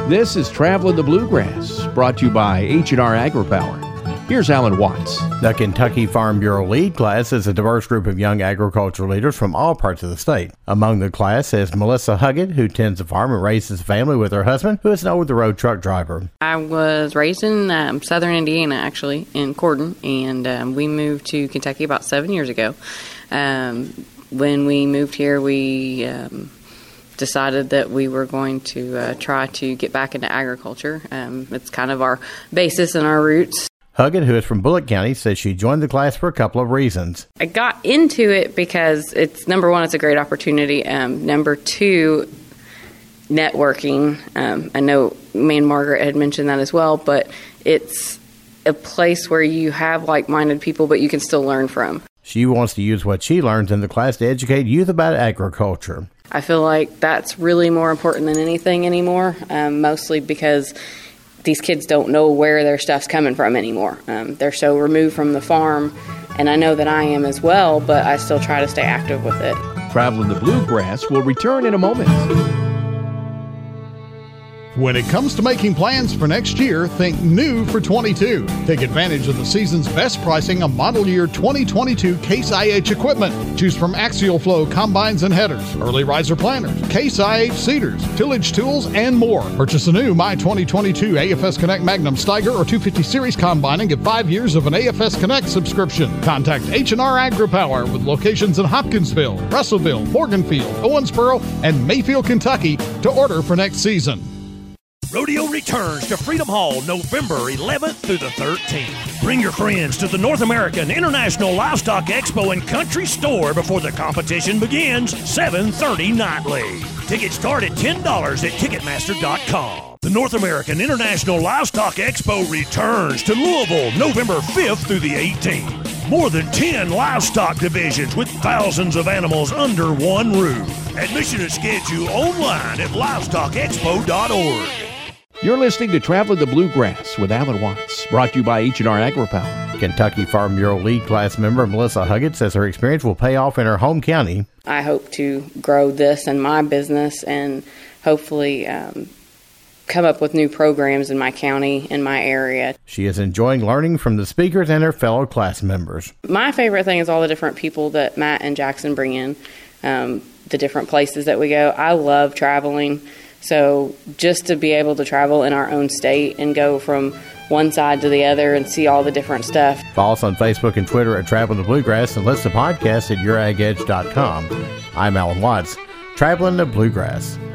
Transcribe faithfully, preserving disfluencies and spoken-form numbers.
This is Traveling the Bluegrass, brought to you by H and R AgriPower. Here's Alan Watts. The Kentucky Farm Bureau Lead Class is a diverse group of young agricultural leaders from all parts of the state. Among the class is Melissa Huggett, who tends a farm and raises a family with her husband, who is an over-the-road truck driver. I was raised in um, southern Indiana, actually, in Cordon, and um, we moved to Kentucky about seven years ago. Um, when we moved here, we um, decided that we were going to uh, try to get back into agriculture. Um, it's kind of our basis and our roots. Huggett, who is from Bullitt County, says she joined the class for a couple of reasons. I got into it because it's, number one, it's a great opportunity. Um, number two, networking. Um, I know me and Margaret had mentioned that as well, but it's a place where you have like-minded people, but you can still learn from. She wants to use what she learns in the class to educate youth about agriculture. I feel like that's really more important than anything anymore, um, mostly because these kids don't know where their stuff's coming from anymore. Um, they're so removed from the farm, and I know that I am as well, but I still try to stay active with it. Traveling the Bluegrass will return in a moment. When it comes to making plans for next year, think new for twenty-two. Take advantage of the season's best pricing on model year twenty twenty-two Case I H equipment. Choose from Axial Flow combines and headers, early riser planters, Case I H seeders, tillage tools, and more. Purchase a new My twenty twenty-two A F S Connect Magnum Steiger or two fifty Series combine and get five years of an A F S Connect subscription. Contact H and R AgriPower with locations in Hopkinsville, Russellville, Morganfield, Owensboro, and Mayfield, Kentucky to order for next season. Rodeo returns to Freedom Hall November eleventh through the thirteenth. Bring your friends to the North American International Livestock Expo and Country Store before the competition begins, seven thirty nightly. Tickets start at ten dollars at Ticketmaster dot com. The North American International Livestock Expo returns to Louisville November fifth through the eighteenth. More than ten livestock divisions with thousands of animals under one roof. Admission is scheduled online at livestock expo dot org. You're listening to Traveling the Bluegrass with Alan Watts, brought to you by H and R AgriPower. Kentucky Farm Bureau Lead Class member Melissa Huggett says her experience will pay off in her home county. I hope to grow this in my business and hopefully um, come up with new programs in my county, in my area. She is enjoying learning from the speakers and her fellow class members. My favorite thing is all the different people that Matt and Jackson bring in, um, the different places that we go. I love traveling. So just to be able to travel in our own state and go from one side to the other and see all the different stuff. Follow us on Facebook and Twitter at Traveling the Bluegrass and listen to podcasts at your ag edge dot com. I'm Alan Watts, Traveling the Bluegrass.